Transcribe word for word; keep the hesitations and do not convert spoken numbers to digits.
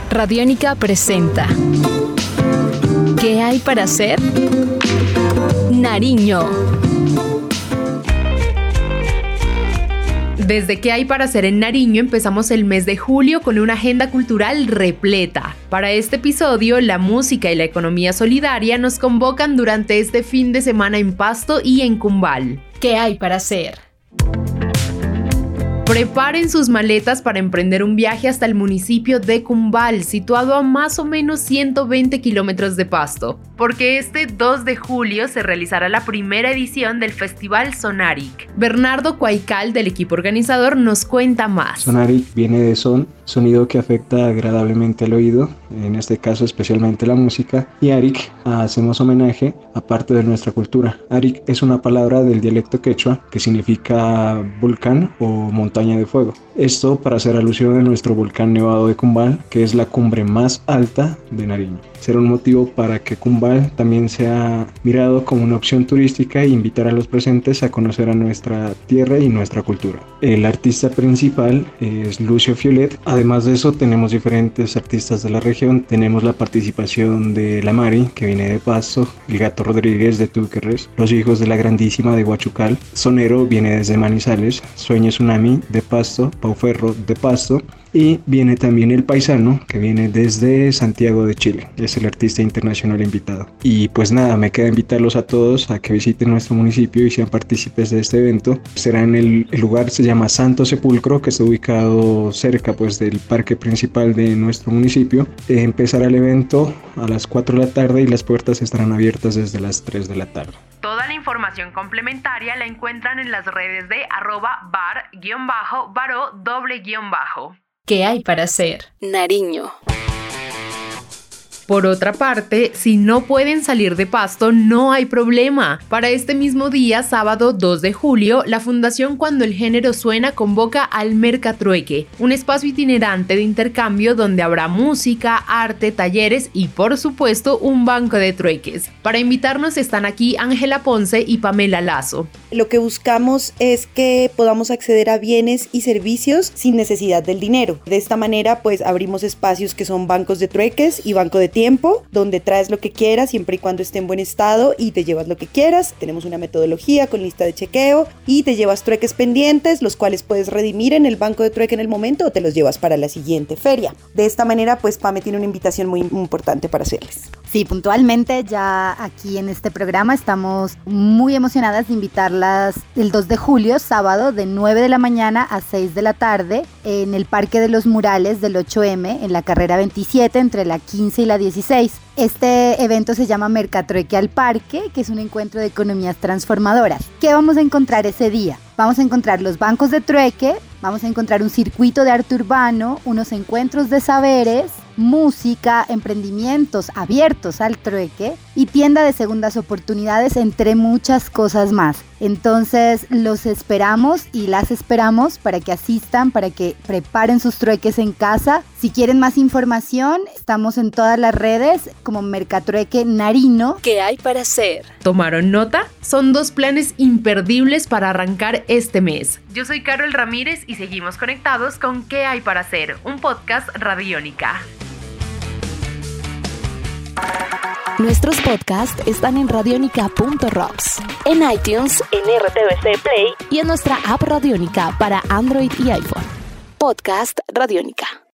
Radiónica presenta ¿Qué hay para hacer? Nariño. Desde ¿Qué hay para hacer en Nariño? Empezamos el mes de julio con una agenda cultural repleta. Para este episodio, la música y la economía solidaria nos convocan durante este fin de semana en Pasto y en Cumbal. ¿Qué hay para hacer? Preparen sus maletas para emprender un viaje hasta el municipio de Cumbal, situado a más o menos ciento veinte kilómetros de Pasto, porque este dos de julio se realizará la primera edición del Festival Sonaric. Bernardo Cuaycal, del equipo organizador, nos cuenta más. Sonaric viene de son, sonido que afecta agradablemente al oído, en este caso especialmente la música, y Aric, hacemos homenaje a parte de nuestra cultura. Aric es una palabra del dialecto quechua que significa volcán o montaña de fuego. Esto para hacer alusión a nuestro volcán nevado de Cumbal, que es la cumbre más alta de Nariño. Será un motivo para que Cumbal también sea mirado como una opción turística e invitar a los presentes a conocer a nuestra tierra y nuestra cultura. El artista principal es Lucio Fiolet. Además de eso, tenemos diferentes artistas de la región. Tenemos la participación de La Mari, que viene de Pasto, el Gato Rodríguez de Túquerres, Los Hijos de la Grandísima de Huachucal, Sonero viene desde Manizales, Sueño Tsunami de Pasto, Pauferro de Pasto, y viene también El Paisano, que viene desde Santiago de Chile. Es el artista internacional invitado. Y pues nada, me queda invitarlos a todos a que visiten nuestro municipio y sean partícipes de este evento. Será en el, el lugar, se llama Santo Sepulcro, que está ubicado cerca pues del parque principal de nuestro municipio. Eh, empezará el evento a las cuatro de la tarde y las puertas estarán abiertas desde las tres de la tarde. Toda la información complementaria la encuentran en las redes de arroba bar-baro doble guión bajo. ¿Qué hay para hacer? Nariño. Por otra parte, si no pueden salir de Pasto, no hay problema. Para este mismo día, sábado dos de julio, la Fundación Cuando el Género Suena convoca al Mercatrueque, un espacio itinerante de intercambio donde habrá música, arte, talleres y, por supuesto, un banco de trueques. Para invitarnos están aquí Ángela Ponce y Pamela Lazo. Lo que buscamos es que podamos acceder a bienes y servicios sin necesidad del dinero. De esta manera, pues abrimos espacios que son bancos de trueques y banco de tiempo, donde traes lo que quieras siempre y cuando esté en buen estado y te llevas lo que quieras. Tenemos una metodología con lista de chequeo y te llevas trueques pendientes, los cuales puedes redimir en el banco de trueque en el momento o te los llevas para la siguiente feria. De esta manera, pues Pame tiene una invitación muy importante para hacerles. Sí, puntualmente ya aquí en este programa estamos muy emocionadas de invitarlas el dos de julio, sábado, de nueve de la mañana a seis de la tarde en el Parque de los Murales del ocho eme, en la carrera veintisiete, entre la quince y la dieciséis. Este evento se llama Mercatrueque al Parque, que es un encuentro de economías transformadoras. ¿Qué vamos a encontrar ese día? Vamos a encontrar los bancos de trueque, vamos a encontrar un circuito de arte urbano, unos encuentros de saberes, música, emprendimientos abiertos al trueque y tienda de segundas oportunidades, entre muchas cosas más. Entonces los esperamos y las esperamos para que asistan, para que preparen sus trueques en casa. Si quieren más información, estamos en todas las redes como Mercatrueque Nariño. ¿Qué hay para hacer? ¿Tomaron nota? Son dos planes imperdibles para arrancar este mes. Yo soy Carol Ramírez y seguimos conectados con ¿Qué hay para hacer? Un podcast Radiónica. Nuestros podcasts están en radionica punto rocks, en iTunes, en R T V C Play y en nuestra app Radiónica para Android y iPhone. Podcast Radiónica.